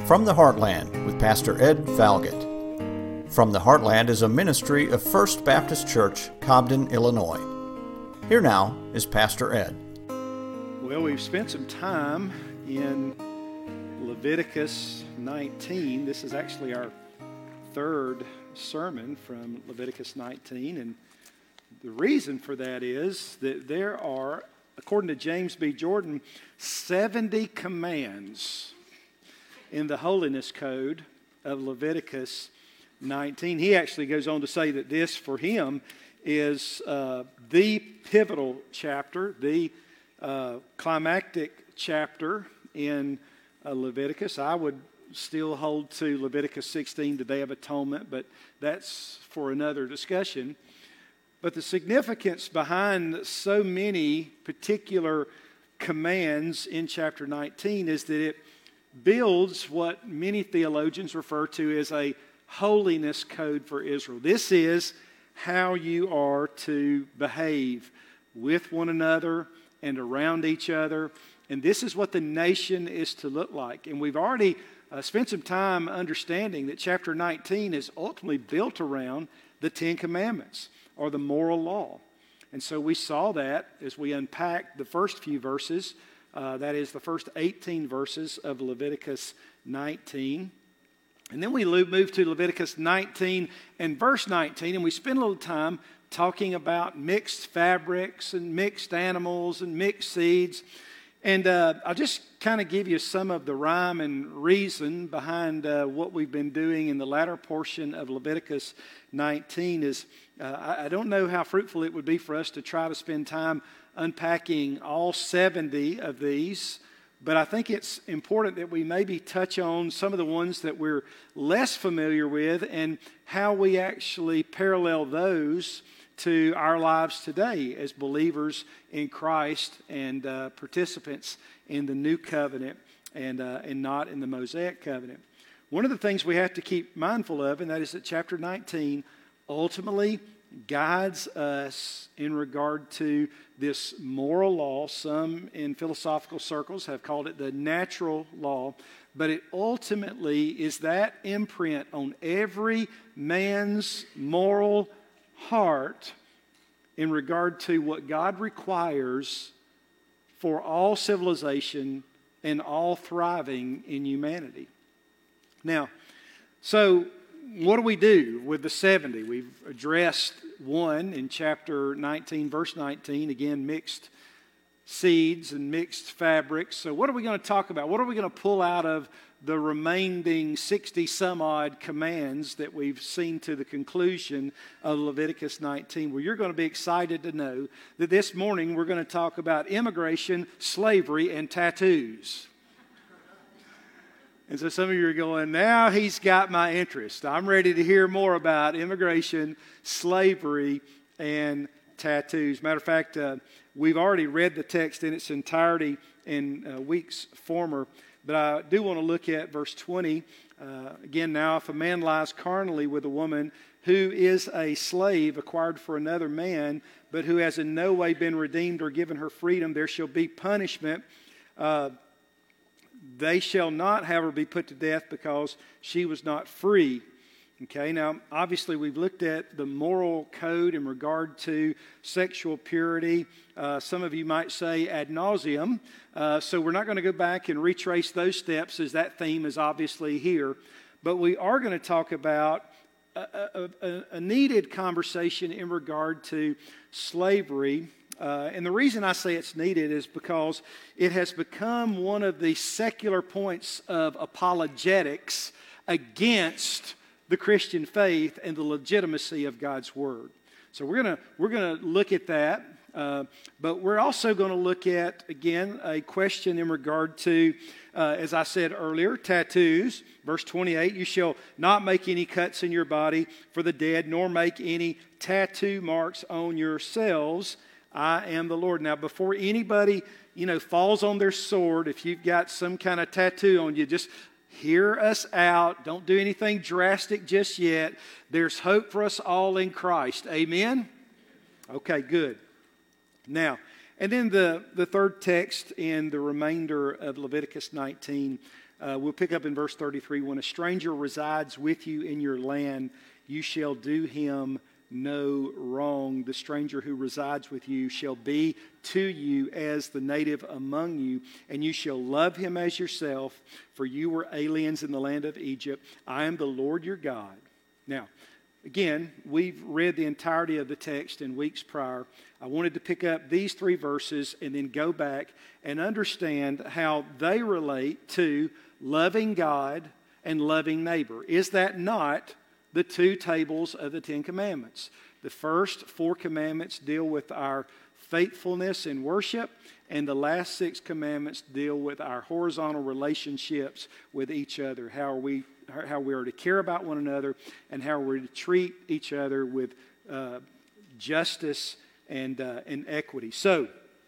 From the Heartland with Pastor Ed Falgett. From the Heartland is a ministry of First Baptist Church, Cobden, Illinois. Here now is Pastor Ed. Well, we've spent some time in Leviticus 19. This is actually our third sermon from Leviticus 19, and the reason for that is that there are, according to James B. Jordan, 70 commands in the holiness code of Leviticus 19. He actually goes on to say that this, for him, is the pivotal chapter, the climactic chapter in Leviticus. I would still hold to Leviticus 16, the Day of Atonement, but that's for another discussion. But the significance behind so many particular commands in chapter 19 is that it builds what many theologians refer to as a holiness code for Israel. This is how you are to behave with one another and around each other. And this is what the nation is to look like. And we've already spent some time understanding that chapter 19 is ultimately built around the Ten Commandments, or the moral law. And so we saw that as we unpacked the first few verses, that is the first 18 verses of Leviticus 19. And then we move to Leviticus 19 and verse 19, and we spend a little time talking about mixed fabrics and mixed animals and mixed seeds. And I'll just kind of give you some of the rhyme and reason behind what we've been doing in the latter portion of Leviticus 19 is I don't know how fruitful it would be for us to try to spend time unpacking all 70 of these, but I think it's important that we maybe touch on some of the ones that we're less familiar with and how we actually parallel those to our lives today as believers in Christ and participants in the new covenant and not in the Mosaic covenant. One of the things we have to keep mindful of, and that is that chapter 19 ultimately guides us in regard to this moral law. Some in philosophical circles have called it the natural law, but it ultimately is that imprint on every man's moral heart in regard to what God requires for all civilization and all thriving in humanity. Now, so what do we do with the 70? We've addressed one in chapter 19, verse 19, again, mixed seeds and mixed fabrics. So what are we going to talk about? What are we going to pull out of the remaining 60 some odd commands that we've seen to the conclusion of Leviticus 19? Well, you're going to be excited to know that this morning we're going to talk about immigration, slavery, and tattoos. And so some of you are going, now he's got my interest. I'm ready to hear more about immigration, slavery, and tattoos. Matter of fact, we've already read the text in its entirety in weeks former, but I do want to look at verse 20. Again, now if a man lies carnally with a woman who is a slave acquired for another man, but who has in no way been redeemed or given her freedom, there shall be punishment. They shall not have her be put to death because she was not free. Okay, now obviously we've looked at the moral code in regard to sexual purity. Some of you might say ad nauseum. So we're not going to go back and retrace those steps as that theme is obviously here. But we are going to talk about a needed conversation in regard to slavery. And the reason I say it's needed is because it has become one of the secular points of apologetics against the Christian faith and the legitimacy of God's Word. So we're gonna look at that, but we're also going to look at, again, a question in regard to, as I said earlier, tattoos. Verse 28, you shall not make any cuts in your body for the dead, nor make any tattoo marks on yourselves. I am the Lord. Now, before anybody, falls on their sword, if you've got some kind of tattoo on you, just hear us out. Don't do anything drastic just yet. There's hope for us all in Christ. Amen? Okay, good. Now, and then the third text in the remainder of Leviticus 19 We'll pick up in verse 33. When a stranger resides with you in your land, you shall do him no wrong. The stranger who resides with you shall be to you as the native among you, and you shall love him as yourself, for you were aliens in the land of Egypt. I am the Lord your God. Now, again, we've read the entirety of the text in weeks prior. I wanted to pick up these 3 verses and then go back and understand how they relate to loving God and loving neighbor. Is that not the 2 tables of the 10 Commandments? The first 4 commandments deal with our faithfulness in worship, and the last 6 commandments deal with our horizontal relationships with each other, how we are to care about one another, and how we're to treat each other with justice and equity. So,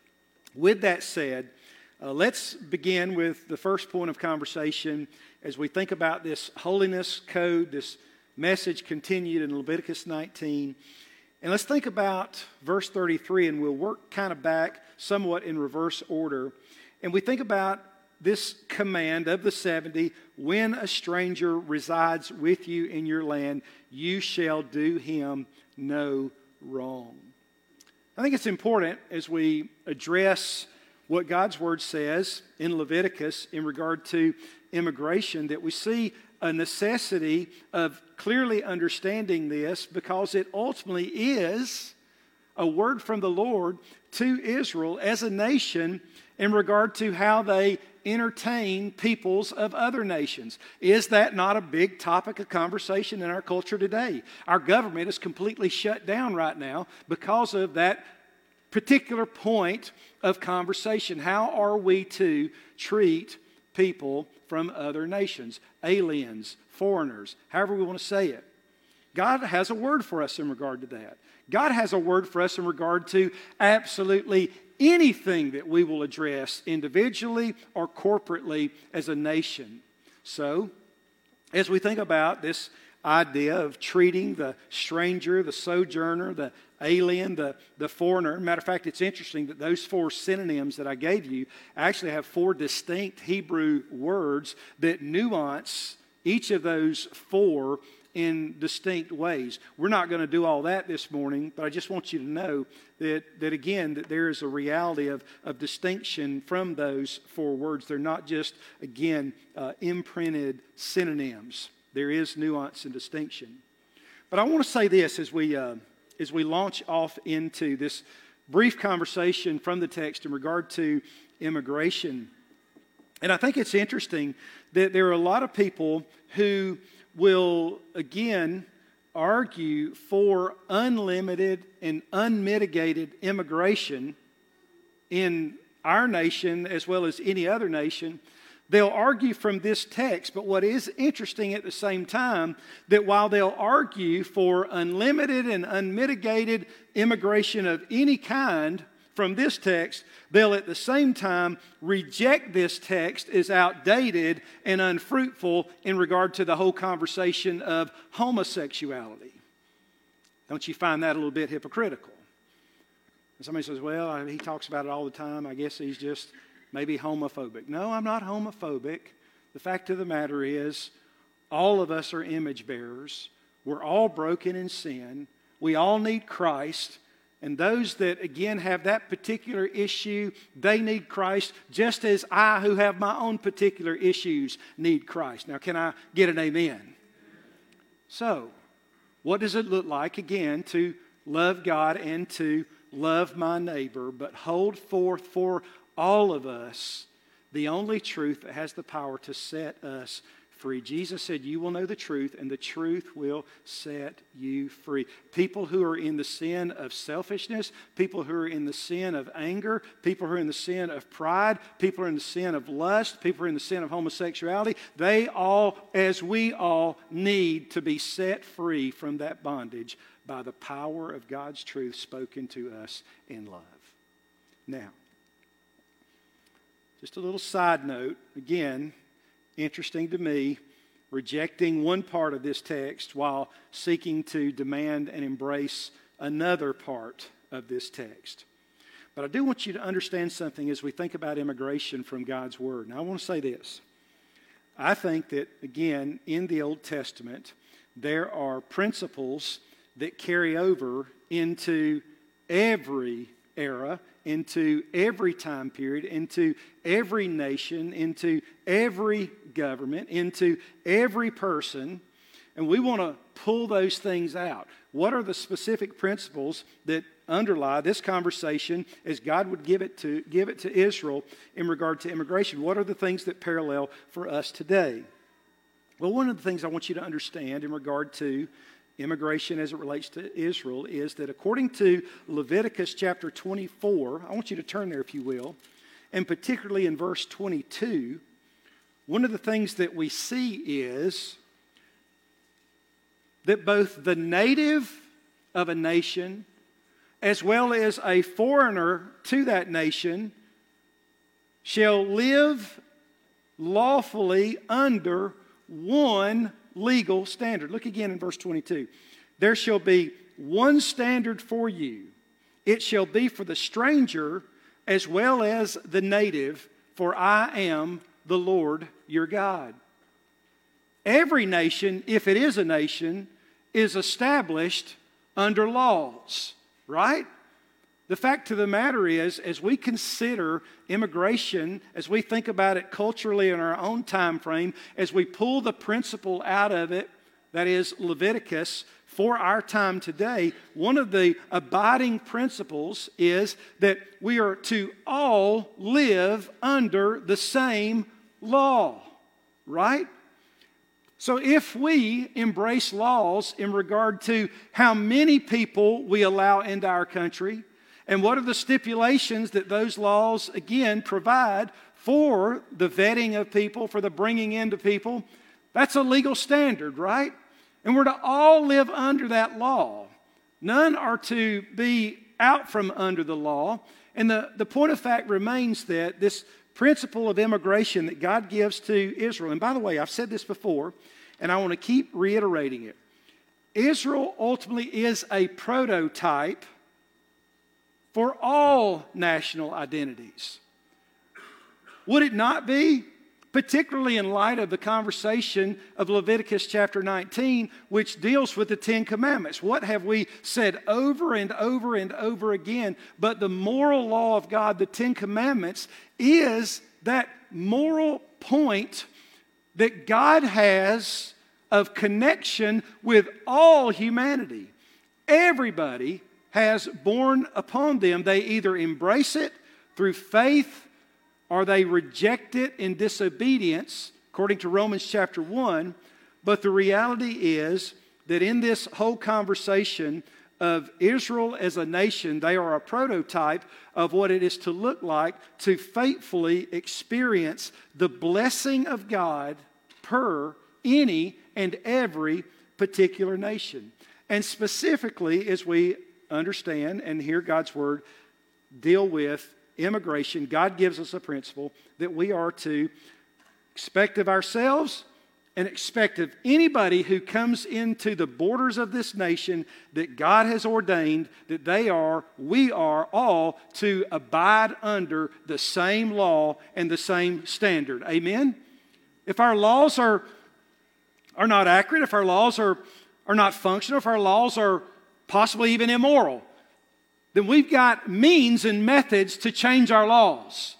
with that said, let's begin with the first point of conversation as we think about this holiness code, this message continued in Leviticus 19. And let's think about verse 33, and we'll work kind of back somewhat in reverse order. And we think about this command of the 70, when a stranger resides with you in your land, you shall do him no wrong. I think it's important as we address what God's Word says in Leviticus in regard to immigration that we see a necessity of clearly understanding this, because it ultimately is a word from the Lord to Israel as a nation in regard to how they entertain peoples of other nations. Is that not a big topic of conversation in our culture today? Our government is completely shut down right now because of that particular point of conversation. How are we to treat people from other nations, aliens, foreigners, however we want to say it? God has a word for us in regard to that. God has a word for us in regard to absolutely anything that we will address individually or corporately as a nation. So, as we think about this idea of treating the stranger, the sojourner, the alien, the foreigner. Matter of fact, it's interesting that those 4 synonyms that I gave you actually have 4 distinct Hebrew words that nuance each of those 4 in distinct ways. We're not going to do all that this morning, but I just want you to know that again, that there is a reality of distinction from those 4 words. They're not just, again, imprinted synonyms. There is nuance and distinction. But I want to say this as we launch off into this brief conversation from the text in regard to immigration. And I think it's interesting that there are a lot of people who will, again, argue for unlimited and unmitigated immigration in our nation as well as any other nation. They'll argue from this text, but what is interesting at the same time, that while they'll argue for unlimited and unmitigated immigration of any kind from this text, they'll at the same time reject this text as outdated and unfruitful in regard to the whole conversation of homosexuality. Don't you find that a little bit hypocritical? And somebody says, well, he talks about it all the time. I guess he's just maybe homophobic. No, I'm not homophobic. The fact of the matter is, all of us are image bearers. We're all broken in sin. We all need Christ. And those that, again, have that particular issue, they need Christ just as I, who have my own particular issues, need Christ. Now, can I get an amen? So, what does it look like, again, to love God and to love my neighbor, but hold forth for all of us the only truth that has the power to set us free? Jesus said, you will know the truth, and the truth will set you free. People who are in the sin of selfishness, people who are in the sin of anger, people who are in the sin of pride, people who are in the sin of lust, people who are in the sin of homosexuality, they all, as we all, need to be set free from that bondage by the power of God's truth spoken to us in love. Now, just a little side note, again, interesting to me, rejecting one part of this text while seeking to demand and embrace another part of this text. But I do want you to understand something as we think about immigration from God's Word. Now, I want to say this. I think that, again, in the Old Testament, there are principles that carry over into every era, into every time period, into every nation, into every government, into every person. And we want to pull those things out. What are the specific principles that underlie this conversation as God would give it to Israel in regard to immigration? What are the things that parallel for us today? Well, one of the things I want you to understand in regard to immigration as it relates to Israel is that according to Leviticus chapter 24, I want you to turn there if you will, and particularly in verse 22, one of the things that we see is that both the native of a nation as well as a foreigner to that nation shall live lawfully under one legal standard. Look again in verse 22. There shall be one standard for you. It shall be for the stranger as well as the native, for I am the Lord your God. Every nation, if it is a nation, is established under laws, right? The fact of the matter is, as we consider immigration, as we think about it culturally in our own time frame, as we pull the principle out of it, that is Leviticus, for our time today, one of the abiding principles is that we are to all live under the same law, right? So if we embrace laws in regard to how many people we allow into our country, and what are the stipulations that those laws, again, provide for the vetting of people, for the bringing into people, that's a legal standard, right? And we're to all live under that law. None are to be out from under the law. And the point of fact remains that this principle of immigration that God gives to Israel, and by the way, I've said this before, and I want to keep reiterating it. Israel ultimately is a prototype for all national identities. Would it not be? Particularly in light of the conversation of Leviticus chapter 19, which deals with the Ten Commandments. What have we said over and over and over again? But the moral law of God, the Ten Commandments, is that moral point that God has of connection with all humanity. Everybody has borne upon them. They either embrace it through faith or they reject it in disobedience, according to Romans chapter 1. But the reality is that in this whole conversation of Israel as a nation, they are a prototype of what it is to look like to faithfully experience the blessing of God per any and every particular nation. And specifically, as we understand and hear God's word deal with immigration, God gives us a principle that we are to expect of ourselves and expect of anybody who comes into the borders of this nation that God has ordained that we are all to abide under the same law and the same standard. Amen? If our laws are not accurate, if our laws are not functional, if our laws are possibly even immoral, then we've got means and methods to change our laws.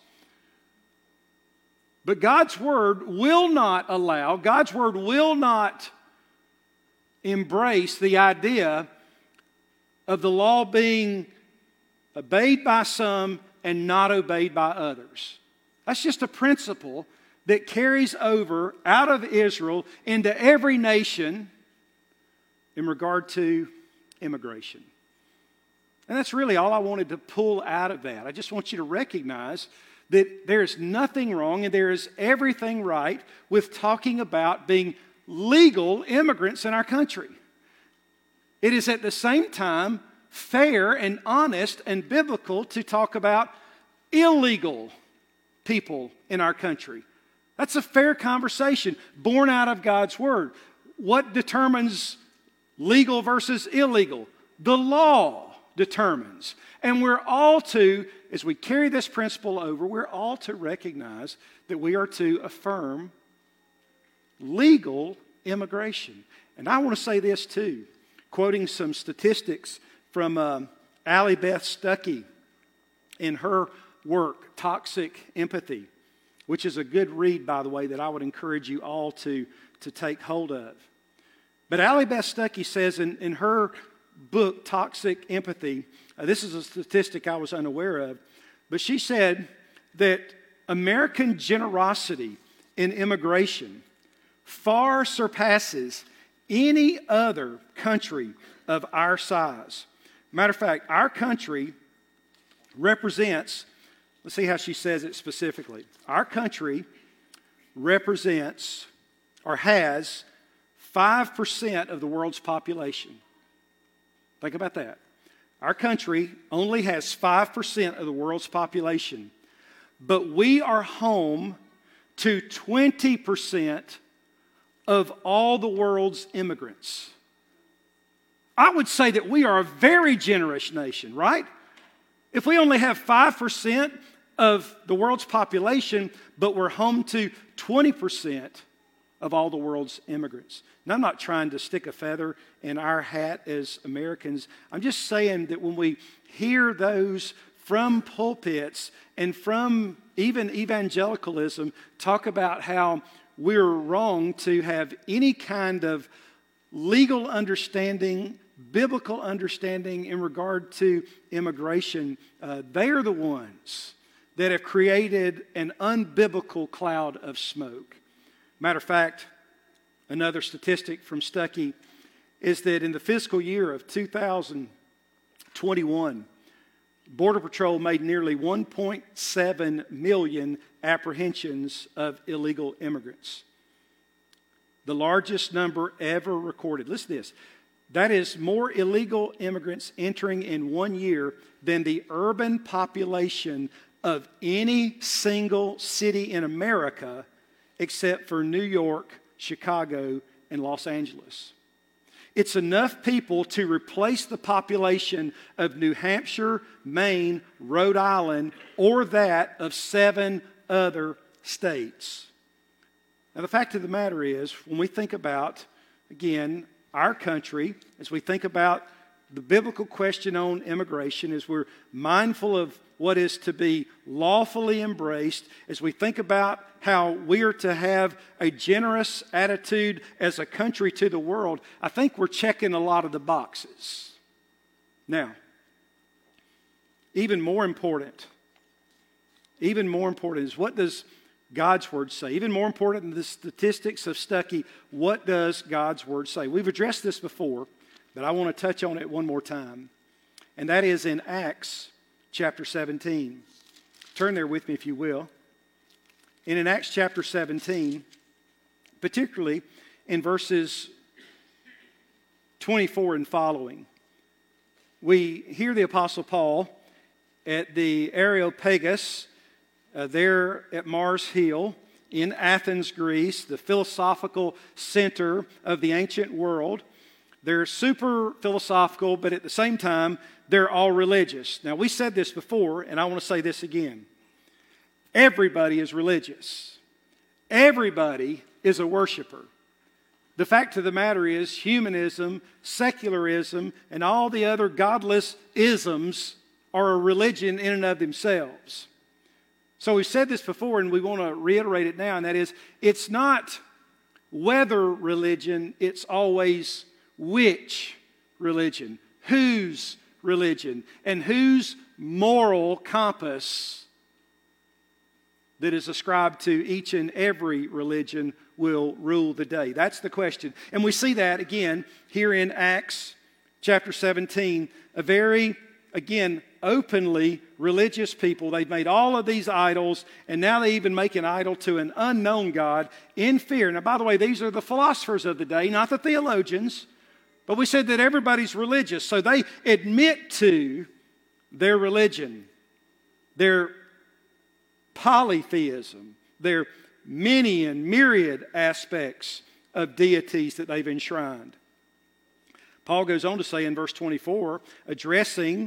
But God's Word will not allow, God's Word will not embrace the idea of the law being obeyed by some and not obeyed by others. That's just a principle that carries over out of Israel into every nation in regard to immigration. And that's really all I wanted to pull out of that. I just want you to recognize that there is nothing wrong and there is everything right with talking about being legal immigrants in our country. It is at the same time fair and honest and biblical to talk about illegal people in our country. That's a fair conversation born out of God's Word. What determines legal versus illegal? The law determines. And we're all to, as we carry this principle over, we're all to recognize that we are to affirm legal immigration. And I want to say this too, quoting some statistics from Allie Beth Stuckey in her work, Toxic Empathy, which is a good read, by the way, that I would encourage you all to take hold of. But Allie Beth Stuckey says in her book, Toxic Empathy, this is a statistic I was unaware of, but she said that American generosity in immigration far surpasses any other country of our size. Matter of fact, our country represents, let's see how she says it specifically. Our country represents or has 5% of the world's population. Think about that. Our country only has 5% of the world's population, but we are home to 20% of all the world's immigrants. I would say that we are a very generous nation, right? If we only have 5% of the world's population, but we're home to 20% of all the world's immigrants. And I'm not trying to stick a feather in our hat as Americans. I'm just saying that when we hear those from pulpits and from even evangelicalism talk about how we're wrong to have any kind of legal understanding, biblical understanding in regard to immigration, they are the ones that have created an unbiblical cloud of smoke. Matter of fact, another statistic from Stuckey is that in the fiscal year of 2021, Border Patrol made nearly 1.7 million apprehensions of illegal immigrants. The largest number ever recorded. Listen to this. That is more illegal immigrants entering in 1 year than the urban population of any single city in America except for New York, Chicago, and Los Angeles. It's enough people to replace the population of New Hampshire, Maine, Rhode Island, or that of 7 other states. Now, the fact of the matter is, when we think about, again, our country, as we think about the biblical question on immigration, as we're mindful of what is to be lawfully embraced, as we think about how we are to have a generous attitude as a country to the world, I think we're checking a lot of the boxes. Now, even more important is, what does God's Word say? Even more important than the statistics of Stuckey, what does God's Word say? We've addressed this before, but I want to touch on it one more time. And that is in Acts chapter 17. Turn there with me if you will. And in Acts chapter 17, particularly in verses 24 and following, we hear the Apostle Paul at the Areopagus, there at Mars Hill in Athens, Greece, the philosophical center of the ancient world. They're super philosophical, but at the same time, they're all religious. Now, we said this before, and I want to say this again. Everybody is religious. Everybody is a worshiper. The fact of the matter is, humanism, secularism, and all the other godless isms are a religion in and of themselves. So we've said this before, and we want to reiterate it now, and that is, it's not whether religion, it's always which religion, whose religion, and whose moral compass that is ascribed to each and every religion will rule the day. That's the question. And we see that again here in Acts chapter 17, a very, again, openly religious people. They've made all of these idols, and now they even make an idol to an unknown God in fear. Now, by the way, these are the philosophers of the day, not the theologians. But we said that everybody's religious, so they admit to their religion, their polytheism, their many and myriad aspects of deities that they've enshrined. Paul goes on to say in verse 24, addressing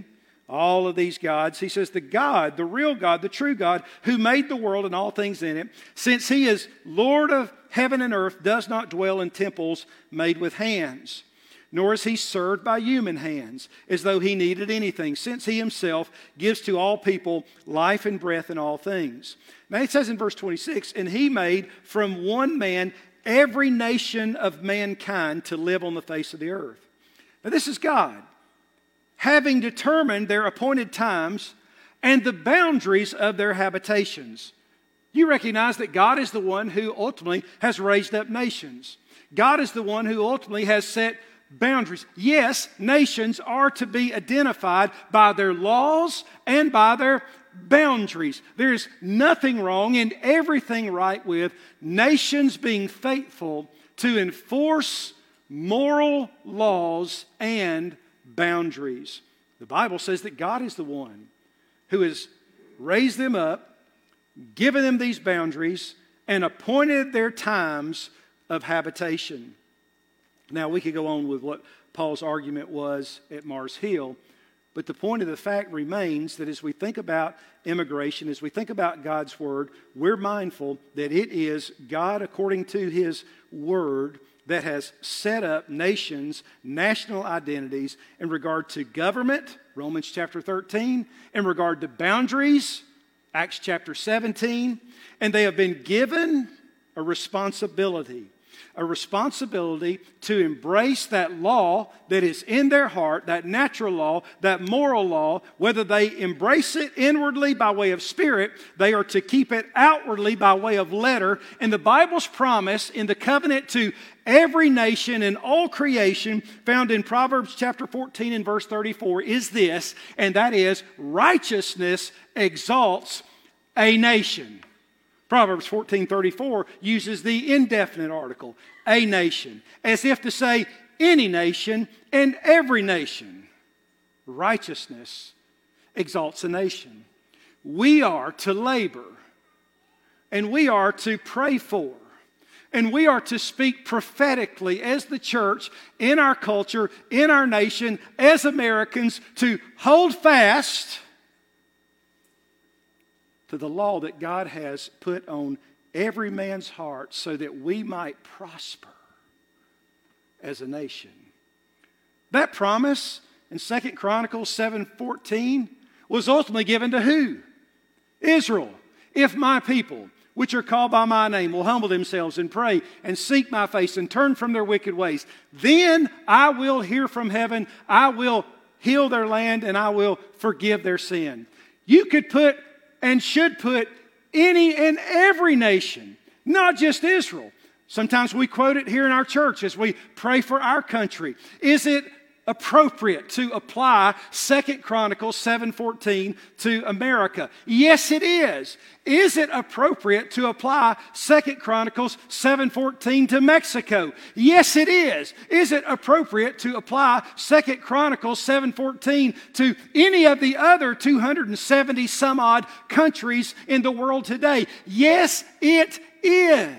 all of these gods. He says the God, the real God, the true God, who made the world and all things in it, since He is Lord of heaven and earth, does not dwell in temples made with hands, nor is He served by human hands, as though He needed anything, since He Himself gives to all people life and breath in all things. Now it says in verse 26, and He made from one man every nation of mankind to live on the face of the earth. Now this is God, having determined their appointed times and the boundaries of their habitations. You recognize that God is the one who ultimately has raised up nations. God is the one who ultimately has set boundaries. Yes, nations are to be identified by their laws and by their boundaries. There is nothing wrong and everything right with nations being faithful to enforce moral laws and boundaries. The Bible says that God is the one who has raised them up, given them these boundaries, and appointed their times of habitation. Now, we could go on with what Paul's argument was at Mars Hill, but the point of the fact remains that as we think about immigration, as we think about God's Word, we're mindful that it is God, according to His Word, that has set up nations, national identities in regard to government, Romans chapter 13, in regard to boundaries, Acts chapter 17, and they have been given a responsibility to embrace that law that is in their heart, that natural law, that moral law. Whether they embrace it inwardly by way of spirit, they are to keep it outwardly by way of letter. And the Bible's promise in the covenant to every nation and all creation, found in Proverbs chapter 14 and verse 34, is this, and that is, righteousness exalts a nation. Proverbs 14:34 uses the indefinite article, a nation, as if to say any nation and every nation. Righteousness exalts a nation. We are to labor, and we are to pray for, and we are to speak prophetically as the church, in our culture, in our nation, as Americans, to hold fast to the law that God has put on every man's heart so that we might prosper as a nation. That promise in 2 Chronicles 7:14 was ultimately given to who? Israel. If my people, which are called by my name, will humble themselves and pray and seek my face and turn from their wicked ways, then I will hear from heaven, I will heal their land, and I will forgive their sin. You could put and should put any and every nation, not just Israel. Sometimes we quote it here in our church as we pray for our country. Is it appropriate to apply 2 Chronicles 7:14 to America? Yes, it is. Is it appropriate to apply 2 Chronicles 7:14 to Mexico? Yes, it is. Is it appropriate to apply 2 Chronicles 7:14 to any of the other 270 some odd countries in the world today? Yes, it is.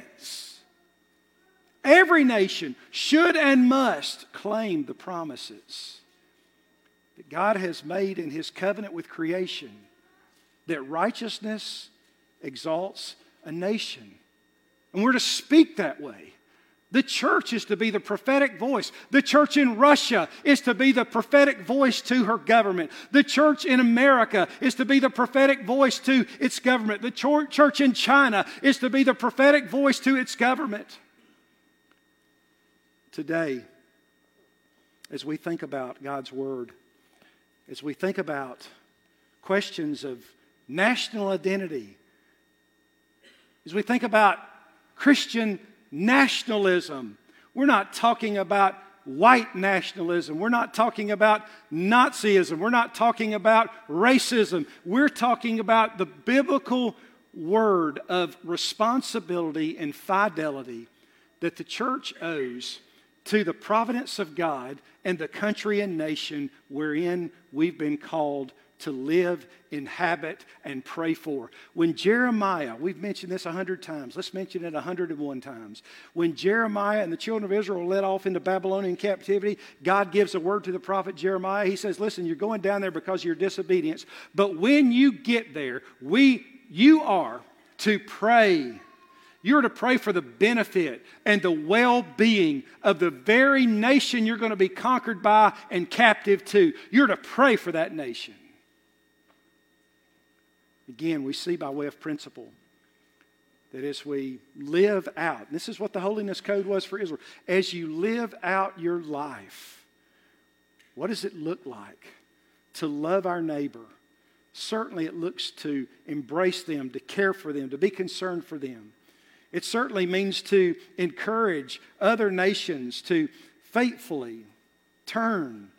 Every nation should and must claim the promises that God has made in His covenant with creation, that righteousness exalts a nation. And we're to speak that way. The church is to be the prophetic voice. The church in Russia is to be the prophetic voice to her government. The church in America is to be the prophetic voice to its government. The church in China is to be the prophetic voice to its government. Today, as we think about God's Word, as we think about questions of national identity, as we think about Christian nationalism, we're not talking about white nationalism. We're not talking about Nazism. We're not talking about racism. We're talking about the biblical word of responsibility and fidelity that the church owes to the providence of God and the country and nation wherein we've been called to live, inhabit, and pray for. When Jeremiah, we've mentioned this 100 times, let's mention it 101 times. When Jeremiah and the children of Israel were led off into Babylonian captivity, God gives a word to the prophet Jeremiah. He says, listen, you're going down there because of your disobedience, but when you get there, you are to pray. You're to pray for the benefit and the well-being of the very nation you're going to be conquered by and captive to. You're to pray for that nation. Again, we see by way of principle that as we live out, and this is what the Holiness Code was for Israel, as you live out your life, what does it look like to love our neighbor? Certainly it looks to embrace them, to care for them, to be concerned for them. It certainly means to encourage other nations to faithfully turn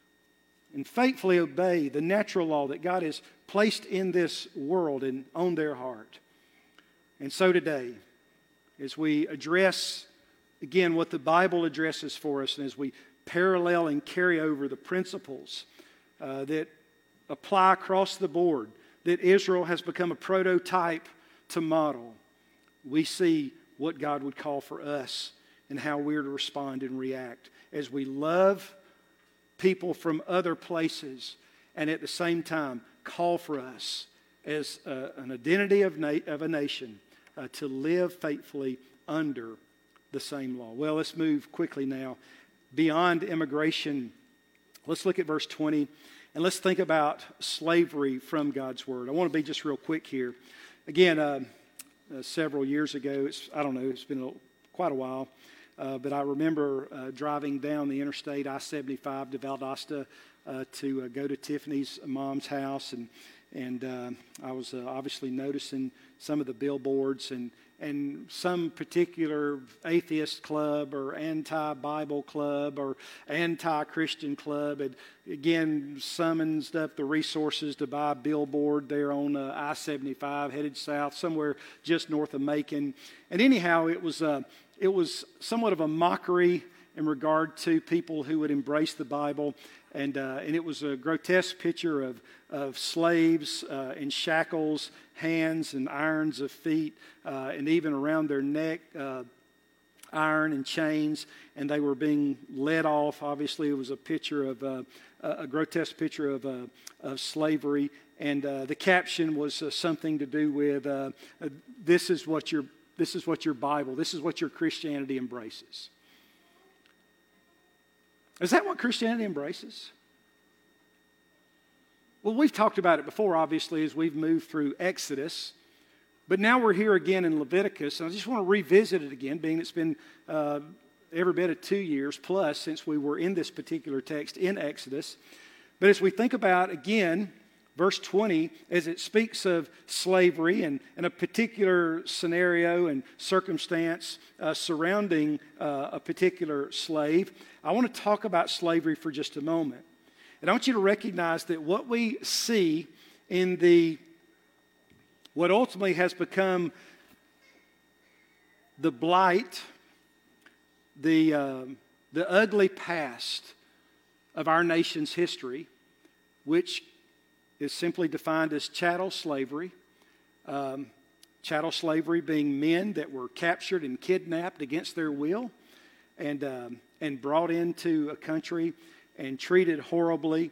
and faithfully obey the natural law that God has placed in this world and on their heart. And so today, as we address, again, what the Bible addresses for us, and as we parallel and carry over the principles that apply across the board, that Israel has become a prototype to model, we see what God would call for us and how we're to respond and react as we love people from other places and at the same time call for us as an identity of a nation to live faithfully under the same law. Well, let's move quickly now beyond immigration. Let's look at verse 20 and let's think about slavery from God's Word. I want to be just real quick here. Again, several years ago, it's been quite a while, but I remember driving down the interstate I-75 to Valdosta to go to Tiffany's mom's house, and I was obviously noticing some of the billboards and some particular atheist club or anti-Bible club or anti-Christian club had again summoned up the resources to buy a billboard there on I-75 headed south somewhere just north of Macon. And anyhow, it was somewhat of a mockery in regard to people who would embrace the Bible. And it was a grotesque picture of slaves in shackles, hands and irons of feet, and even around their neck, iron and chains, and they were being led off. Obviously, it was a picture of a grotesque picture of slavery, and the caption was something to do with this is what your Bible, this is what your Christianity embraces. Is that what Christianity embraces? Well, we've talked about it before, obviously, as we've moved through Exodus. But now we're here again in Leviticus, and I just want to revisit it again, being it's been every bit of 2 years plus since we were in this particular text in Exodus. But as we think about, again, verse 20, as it speaks of slavery and a particular scenario and circumstance surrounding a particular slave, I want to talk about slavery for just a moment. And I want you to recognize that what we see in what ultimately has become the blight, the ugly past of our nation's history, which is simply defined as chattel slavery. Chattel slavery being men that were captured and kidnapped against their will and brought into a country and treated horribly.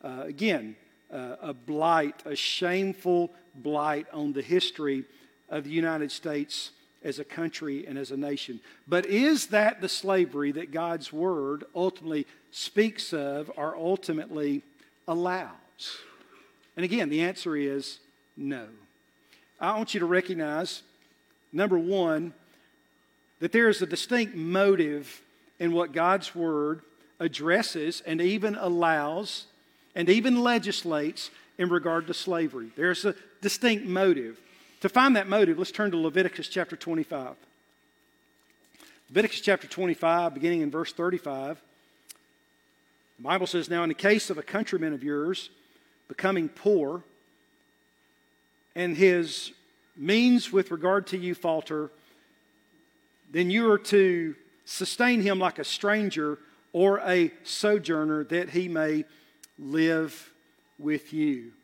A blight, a shameful blight on the history of the United States as a country and as a nation. But is that the slavery that God's Word ultimately speaks of or ultimately allows? And again, the answer is no. I want you to recognize, number one, that there is a distinct motive in what God's Word addresses and even allows and even legislates in regard to slavery. There's a distinct motive. To find that motive, let's turn to Leviticus chapter 25. Leviticus chapter 25, beginning in verse 35. The Bible says, "Now in the case of a countryman of yours becoming poor, and his means with regard to you falter, then you are to sustain him like a stranger or a sojourner, that he may live with you."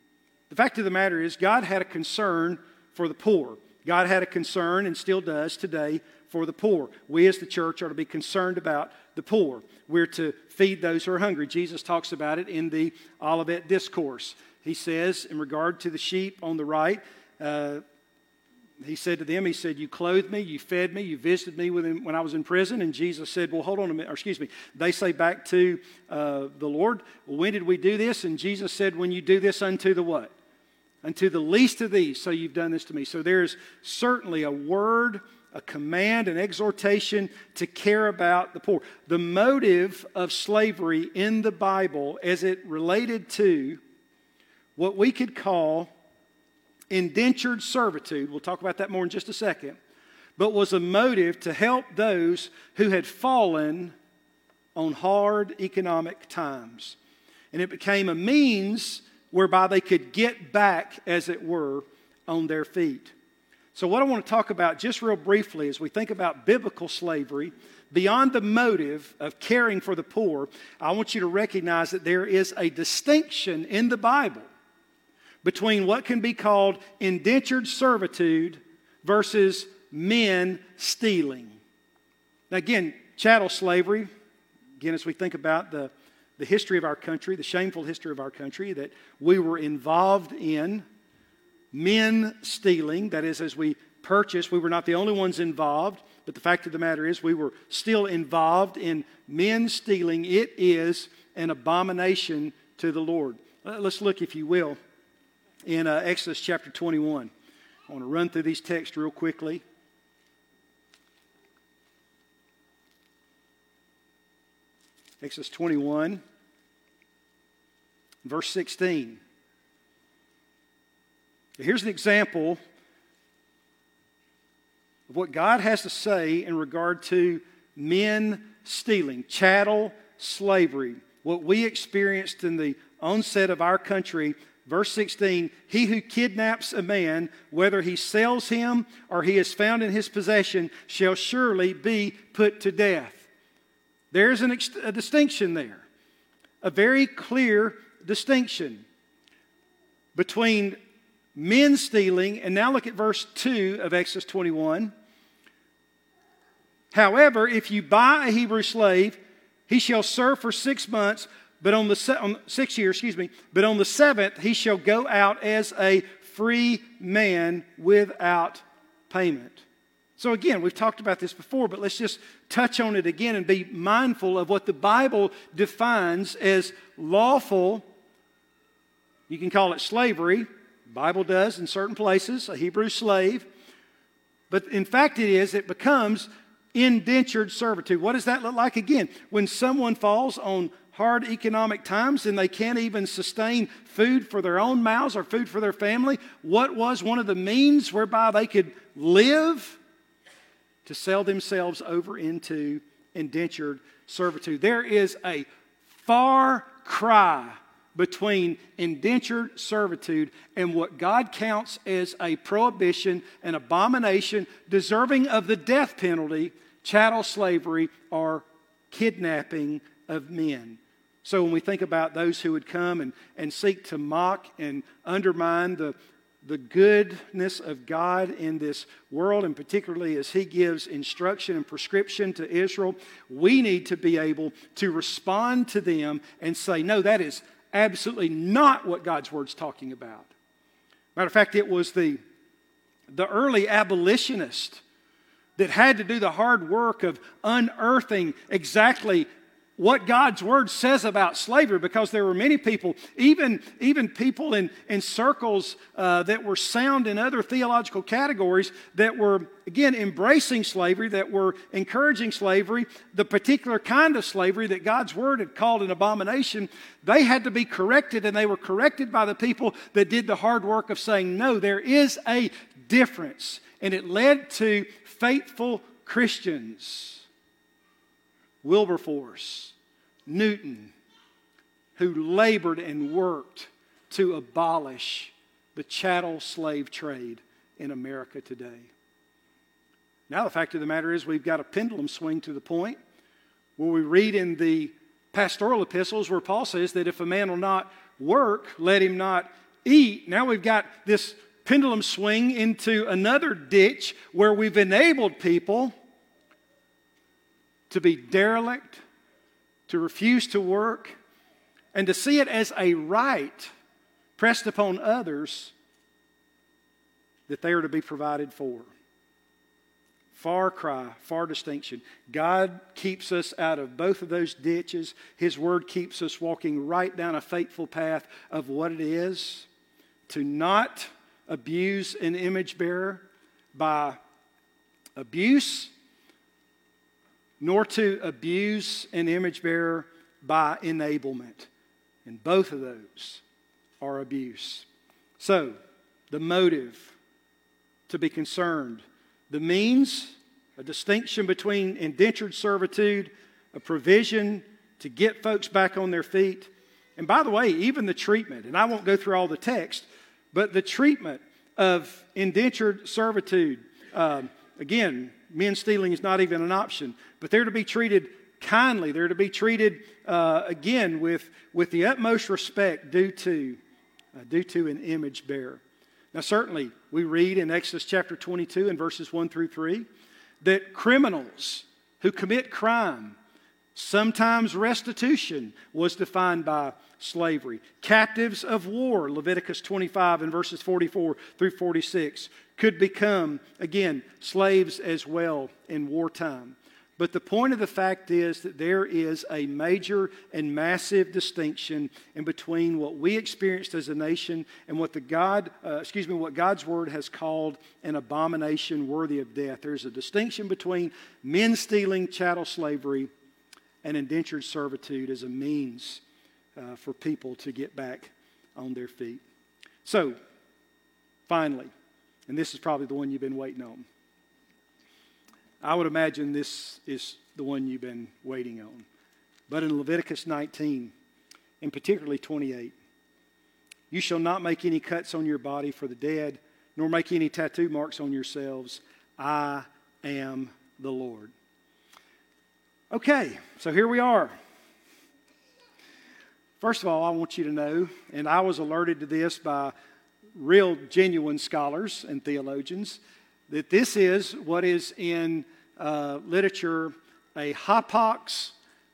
The fact of the matter is, God had a concern for the poor. God had a concern, and still does today, for the poor. We as the church are to be concerned about the poor. We're to feed those who are hungry. Jesus talks about it in the Olivet Discourse. He says, in regard to the sheep on the right, he said to them, he said, you clothed me, you fed me, you visited me when I was in prison. And Jesus said, well, hold on a minute, or excuse me. They say back to the Lord, well, when did we do this? And Jesus said, when you do this unto the what? Unto the least of these, so you've done this to me. So there's certainly a word, a command, an exhortation to care about the poor. The motive of slavery in the Bible as it related to what we could call indentured servitude, we'll talk about that more in just a second, but was a motive to help those who had fallen on hard economic times. And it became a means whereby they could get back, as it were, on their feet. So what I want to talk about just real briefly as we think about biblical slavery, beyond the motive of caring for the poor, I want you to recognize that there is a distinction in the Bible between what can be called indentured servitude versus men stealing. Now again, chattel slavery, again as we think about the history of our country, the shameful history of our country, that we were involved in men stealing. That is, as we purchased, we were not the only ones involved, but the fact of the matter is we were still involved in men stealing. It is an abomination to the Lord. Let's look, if you will, in Exodus chapter 21. I want to run through these texts real quickly. Exodus 21, verse 16. Here's an example of what God has to say in regard to men stealing, chattel slavery, what we experienced in the onset of our country. Verse 16, he who kidnaps a man, whether he sells him or he is found in his possession, shall surely be put to death. There's a distinction there, a very clear distinction between men stealing, and now look at verse 2 of Exodus 21. However, if you buy a Hebrew slave, he shall serve for 6 months, but on the 6 years, but on the 7th he shall go out as a free man without payment. So again, we've talked about this before, but let's just touch on it again and be mindful of what the Bible defines as lawful. You can call it slavery. The Bible does in certain places, a Hebrew slave. But in fact it becomes indentured servitude. What does that look like? Again, when someone falls on hard economic times and they can't even sustain food for their own mouths or food for their family, what was one of the means whereby they could live? To sell themselves over into indentured servitude. There is a far cry between indentured servitude and what God counts as a prohibition, an abomination, deserving of the death penalty, chattel slavery, or kidnapping of men. So when we think about those who would come and seek to mock and undermine the goodness of God in this world, and particularly as He gives instruction and prescription to Israel, we need to be able to respond to them and say, no, that is absolutely not what God's Word's talking about. Matter of fact, it was the early abolitionist that had to do the hard work of unearthing exactly what God's Word says about slavery, because there were many people, even people in circles that were sound in other theological categories, that were, again, embracing slavery, that were encouraging slavery, the particular kind of slavery that God's Word had called an abomination. They had to be corrected, and they were corrected by the people that did the hard work of saying, no, there is a difference. And it led to faithful Christians, Wilberforce, Newton, who labored and worked to abolish the chattel slave trade in America today. Now the fact of the matter is we've got a pendulum swing to the point where we read in the pastoral epistles where Paul says that if a man will not work, let him not eat, now we've got this pendulum swing into another ditch where we've enabled people to be derelict, to refuse to work, and to see it as a right pressed upon others that they are to be provided for. Far cry, far distinction. God keeps us out of both of those ditches. His Word keeps us walking right down a faithful path of what it is to not abuse an image bearer by abuse, nor to abuse an image bearer by enablement. And both of those are abuse. So, the motive to be concerned. The means, a distinction between indentured servitude, a provision to get folks back on their feet. And by the way, even the treatment, and I won't go through all the text, but the treatment of indentured servitude. Again, men stealing is not even an option, but they're to be treated kindly. They're to be treated, again, with the utmost respect due to an image bearer. Now, certainly, we read in Exodus chapter 22 and verses 1 through 3 that criminals who commit crime, sometimes restitution was defined by slavery. Captives of war, Leviticus 25 and verses 44 through 46, could become, again, slaves as well in wartime. But the point of the fact is that there is a major and massive distinction in between what we experienced as a nation and what what God's Word has called an abomination worthy of death. There's a distinction between men stealing, chattel slavery, and indentured servitude as a means for people to get back on their feet. So, finally, and this is probably the one you've been waiting on. I would imagine this is the one you've been waiting on. But in Leviticus 19, and particularly 28, you shall not make any cuts on your body for the dead, nor make any tattoo marks on yourselves. I am the Lord. Okay, so here we are. First of all, I want you to know, and I was alerted to this by real genuine scholars and theologians, that this is what is in literature a hapax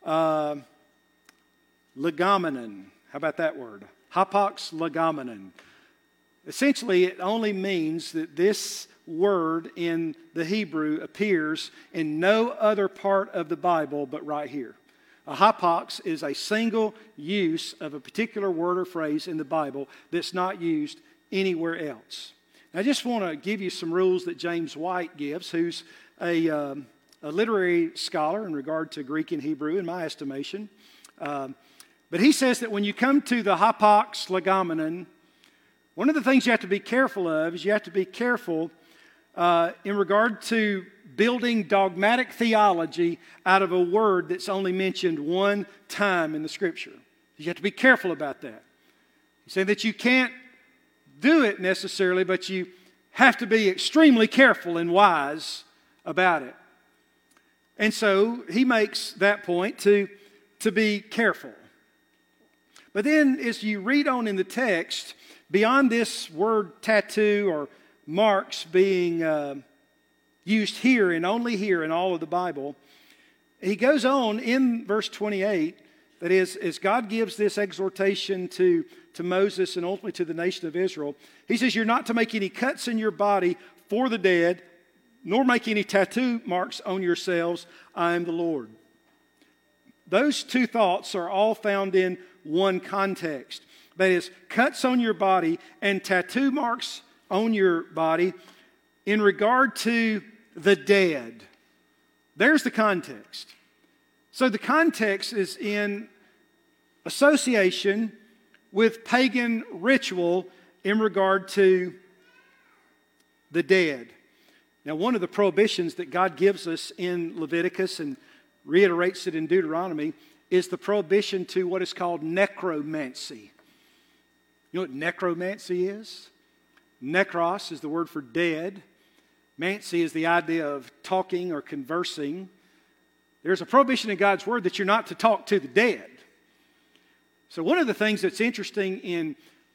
legomenon. How about that word? Hapax legomenon. Essentially, it only means that this word in the Hebrew appears in no other part of the Bible but right here. A hapax is a single use of a particular word or phrase in the Bible that's not used anywhere else. I just want to give you some rules that James White gives, who's a literary scholar in regard to Greek and Hebrew, in my estimation. But he says that when you come to the hapax legomenon, one of the things you have to be careful of is you have to be careful in regard to building dogmatic theology out of a word that's only mentioned one time in the Scripture. You have to be careful about that. He's saying that you can't do it necessarily, but you have to be extremely careful and wise about it. And so he makes that point to be careful. But then as you read on in the text, beyond this word tattoo or marks being used here and only here in all of the Bible, he goes on in verse 28, that is, as God gives this exhortation to Moses and ultimately to the nation of Israel, he says, you're not to make any cuts in your body for the dead, nor make any tattoo marks on yourselves. I am the Lord. Those two thoughts are all found in one context. That is, cuts on your body and tattoo marks on your body in regard to the dead. There's the context. So the context is in association with pagan ritual in regard to the dead. Now, one of the prohibitions that God gives us in Leviticus and reiterates it in Deuteronomy is the prohibition to what is called necromancy. You know what necromancy is? Necros is the word for dead. Mancy is the idea of talking or conversing. There's a prohibition in God's Word that you're not to talk to the dead. So one of the things that's interesting in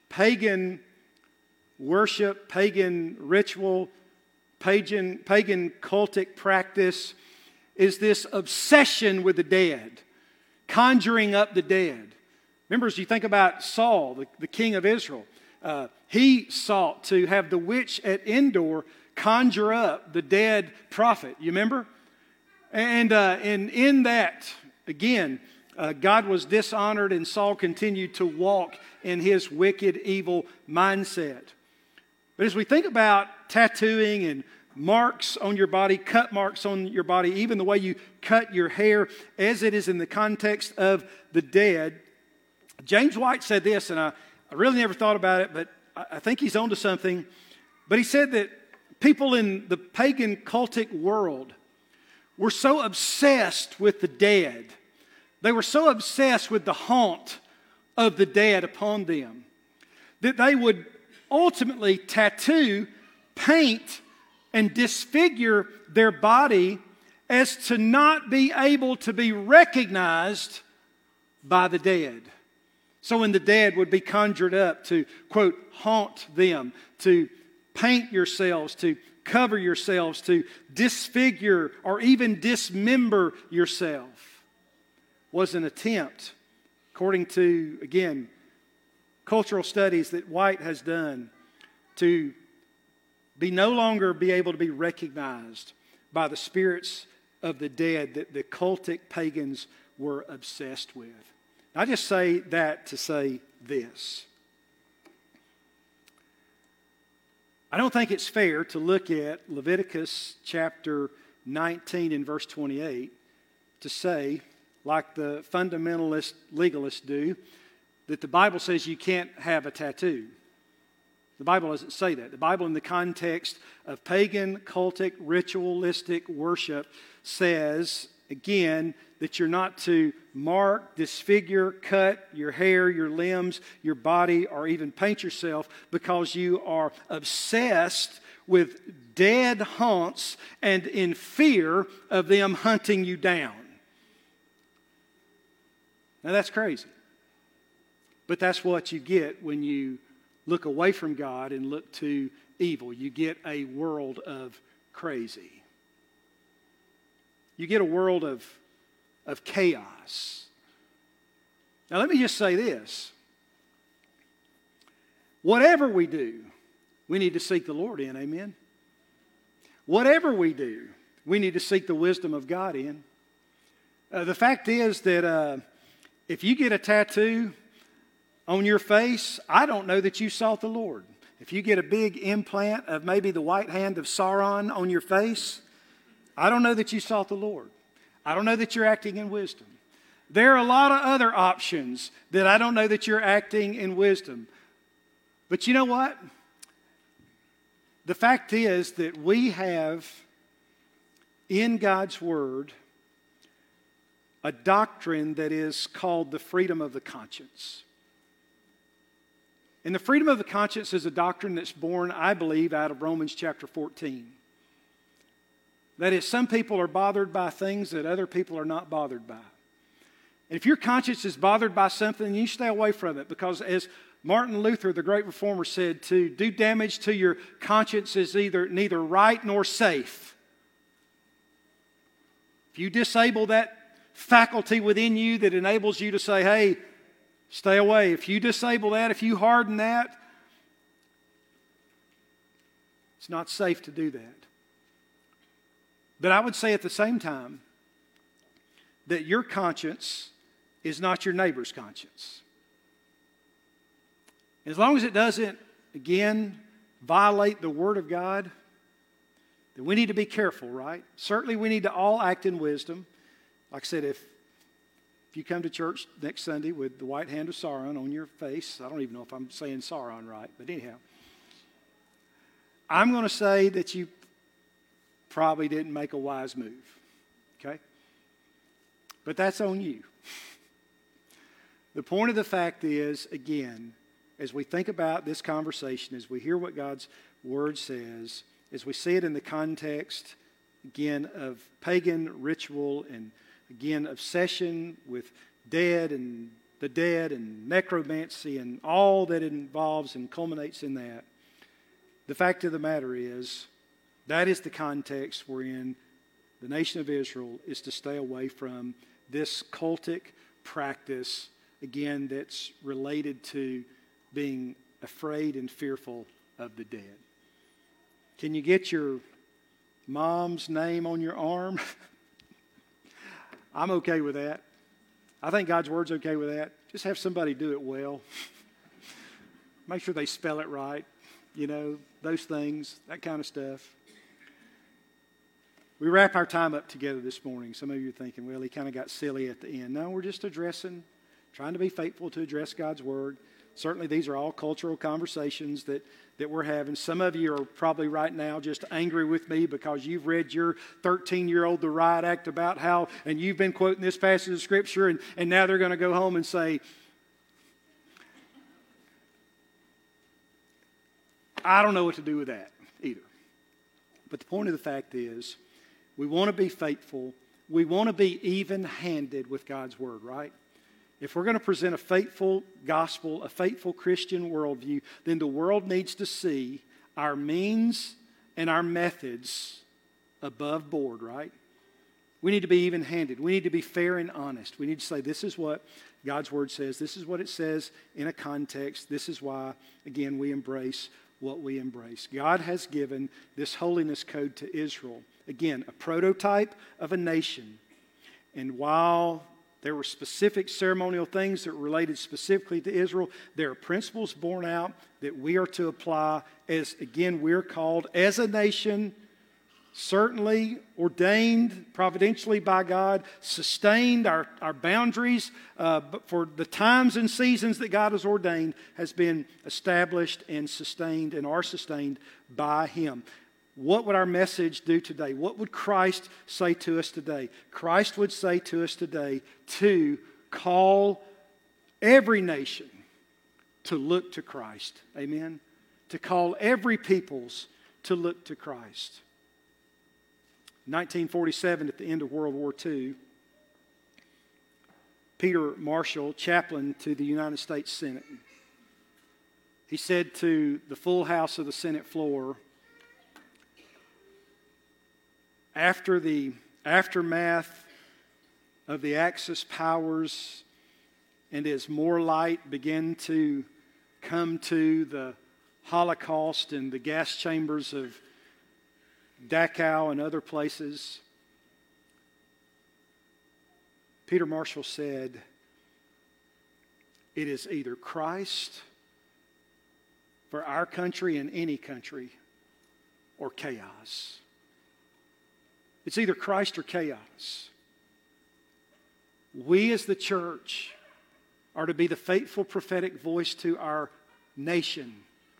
pagan worship, pagan ritual, pagan cultic practice is this obsession with the dead, conjuring up the dead. Remember, as you think about Saul, the king of Israel, he sought to have the witch at Endor conjure up the dead prophet. You remember? And in that, again, God was dishonored and Saul continued to walk in his wicked, evil mindset. But as we think about tattooing and marks on your body, cut marks on your body, even the way you cut your hair, as it is in the context of the dead, James White said this, and I really never thought about it, but I think he's onto something. But he said that people in the pagan cultic world were so obsessed with the dead. They were so obsessed with the haunt of the dead upon them that they would ultimately tattoo, paint, and disfigure their body as to not be able to be recognized by the dead. So when the dead would be conjured up to, quote, haunt them, to paint yourselves, to cover yourselves, to disfigure or even dismember yourself, was an attempt, according to, again, cultural studies that White has done, to no longer be able to be recognized by the spirits of the dead that the cultic pagans were obsessed with. I just say that to say this. I don't think it's fair to look at Leviticus chapter 19 and verse 28 to say, like the fundamentalist legalists do, that the Bible says you can't have a tattoo. The Bible doesn't say that. The Bible, in the context of pagan, cultic, ritualistic worship, says, again, that you're not to mark, disfigure, cut your hair, your limbs, your body, or even paint yourself because you are obsessed with dead haunts and in fear of them hunting you down. Now that's crazy. But that's what you get when you look away from God and look to evil. You get a world of crazy. You get a world of chaos. Now let me just say this. Whatever we do, we need to seek the Lord in, amen? Whatever we do, we need to seek the wisdom of God in. The fact is that if you get a tattoo on your face, I don't know that you sought the Lord. If you get a big implant of maybe the white hand of Sauron on your face, I don't know that you sought the Lord. I don't know that you're acting in wisdom. There are a lot of other options that I don't know that you're acting in wisdom. But you know what? The fact is that we have in God's Word a doctrine that is called the freedom of the conscience. And the freedom of the conscience is a doctrine that's born, I believe, out of Romans chapter 14. That is, some people are bothered by things that other people are not bothered by. And if your conscience is bothered by something, you stay away from it, because as Martin Luther, the great reformer, said, to do damage to your conscience is neither right nor safe. If you disable that faculty within you that enables you to say, hey, stay away. If you disable that, if you harden that, it's not safe to do that. But I would say at the same time that your conscience is not your neighbor's conscience. As long as it doesn't, again, violate the Word of God, then we need to be careful, right? Certainly we need to all act in wisdom. Like I said, if you come to church next Sunday with the white hand of Sauron on your face, I don't even know if I'm saying Sauron right, but anyhow, I'm going to say that you probably didn't make a wise move, okay? But that's on you. The point of the fact is, again, as we think about this conversation, as we hear what God's Word says, as we see it in the context, again, of pagan ritual and, again, obsession with dead and the dead and necromancy and all that it involves and culminates in that, the fact of the matter is, that is the context wherein the nation of Israel is to stay away from this cultic practice, again, that's related to being afraid and fearful of the dead. Can you get your mom's name on your arm? I'm okay with that. I think God's Word's okay with that. Just have somebody do it well. Make sure they spell it right. You know, those things, that kind of stuff. We wrap our time up together this morning. Some of you are thinking, well, he kind of got silly at the end. No, we're just trying to be faithful to address God's Word. Certainly these are all cultural conversations that we're having. Some of you are probably right now just angry with me because you've read your 13-year-old The Riot Act about how, and you've been quoting this passage of Scripture, and now they're going to go home and say, I don't know what to do with that either. But the point of the fact is, we want to be faithful. We want to be even-handed with God's Word, right? If we're going to present a faithful gospel, a faithful Christian worldview, then the world needs to see our means and our methods above board, right? We need to be even-handed. We need to be fair and honest. We need to say, this is what God's Word says. This is what it says in a context. This is why, again, we embrace what we embrace. God has given this holiness code to Israel. Again, a prototype of a nation. And while there were specific ceremonial things that were related specifically to Israel, there are principles borne out that we are to apply as, again, we're called as a nation, certainly ordained providentially by God, sustained our boundaries, but for the times and seasons that God has ordained has been established and sustained and are sustained by Him. What would our message do today? What would Christ say to us today? Christ would say to us today to call every nation to look to Christ. Amen? To call every peoples to look to Christ. 1947, at the end of World War II, Peter Marshall, chaplain to the United States Senate, he said to the full House of the Senate floor, after the aftermath of the Axis powers and as more light began to come to the Holocaust and the gas chambers of Dachau and other places, Peter Marshall said, it is either Christ for our country and any country or chaos. It's either Christ or chaos. We as the church are to be the faithful prophetic voice to our nation.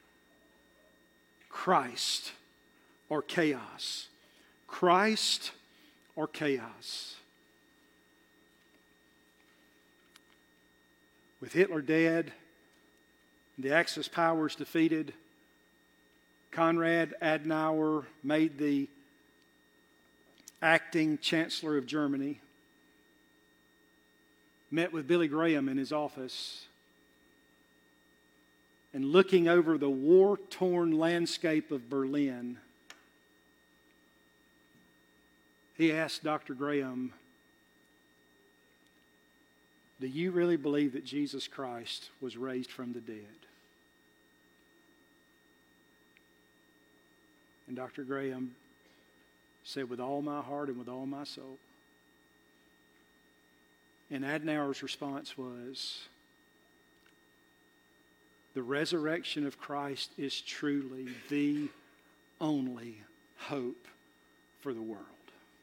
Christ or chaos. Christ or chaos. With Hitler dead, the Axis powers defeated, Konrad Adenauer made the acting Chancellor of Germany, met with Billy Graham in his office, and looking over the war-torn landscape of Berlin, he asked Dr. Graham, do you really believe that Jesus Christ was raised from the dead? And Dr. Graham said, with all my heart and with all my soul. And Adenauer's response was, the resurrection of Christ is truly the only hope for the world.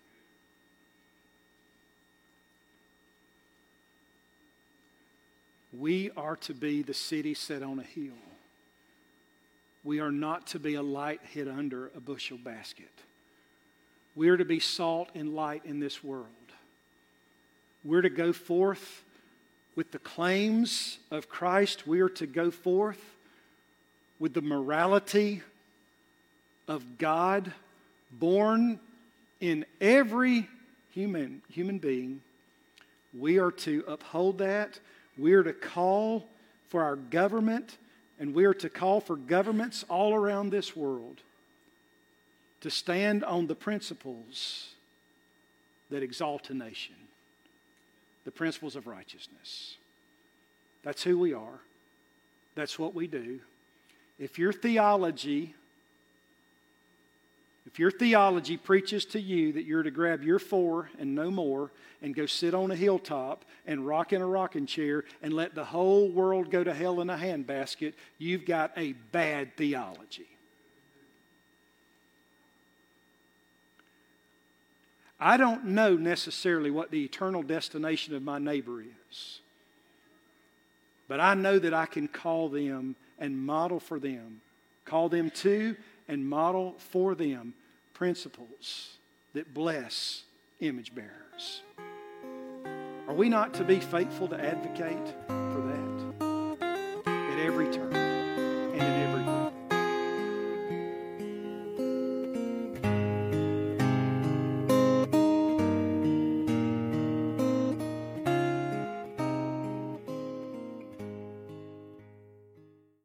We are to be the city set on a hill. We are not to be a light hid under a bushel basket. We are to be salt and light in this world. We're to go forth with the claims of Christ. We are to go forth with the morality of God born in every human being. We are to uphold that. We're to call for our government, and we're to call for governments all around this world to stand on the principles that exalt a nation, the principles of righteousness. That's who we are. That's what we do. If your theology preaches to you that you're to grab your 4 and no more and go sit on a hilltop and rock in a rocking chair and let the whole world go to hell in a handbasket, you've got a bad theology. I don't know necessarily what the eternal destination of my neighbor is, but I know that I can call them and model for them, call them to and model for them principles that bless image bearers. Are we not to be faithful to advocate for that at every turn?